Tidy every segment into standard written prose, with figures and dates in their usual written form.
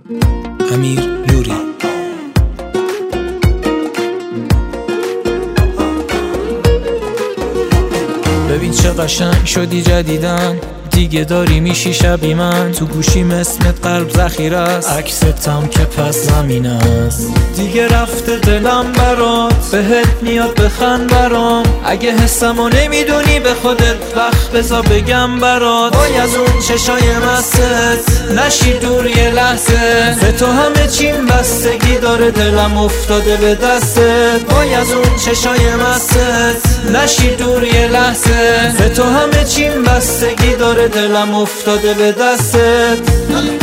امیر نوری. ببین چه قشنگ شدی جدیدن، دیگه داری میشی شبی من. تو گوشیم اسمت قلب ذخیره است، عکستم که پس زمین است. دیگه رفته دلم برات، بهت میاد بخند برام. اگه حسمو نمیدونی به خودت وقت بذار بگم برات. وای از اون چشای مستت نشی دور یه لحظه، به تو همه چیم بستگی داره، دلم افتاده به دستت. وای از اون چشای مستت نشی دور یه لحظه، به تو همه چیم بستگی داره، دلم افتاده به دستت.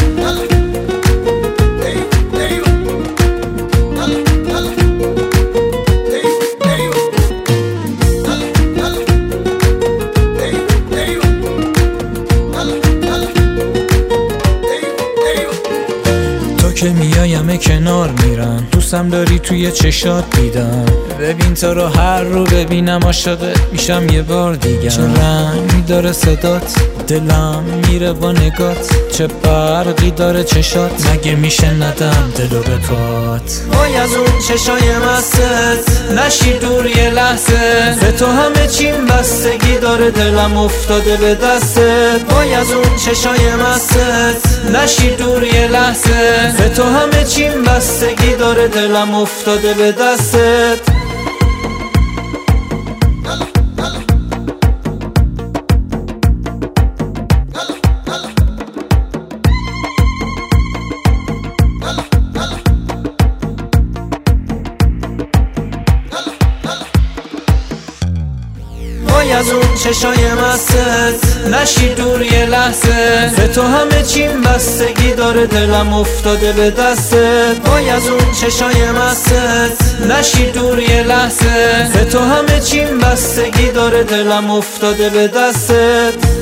که میایم کنار میرم، دوستم داری توی چشات دیدم. ببین تو رو هر رو ببینم عاشقت میشم یه بار دیگه. چه رنگی داره صدات، دلم میره با نگات. چه برقی داره چشات، مگه میشه ندم دلو به پات. وای از اون چشای مستت نشی دور یه لحظه، به تو همه چیم بستگی داره، دلم افتاده به دستت. وای از اون چشای مستت نشی دور یه لحظه، به تو همه چیم بستگی داره، دلم افتاده به دستت. وای از اون چشای مستت نشی دور یه لحظه، به تو همه چیم بستگی داره، دلم افتاده به دستت. وای از اون چشای مستت نشی دور یه لحظه، به تو همه چیم بستگی داره، دلم افتاده به دستت.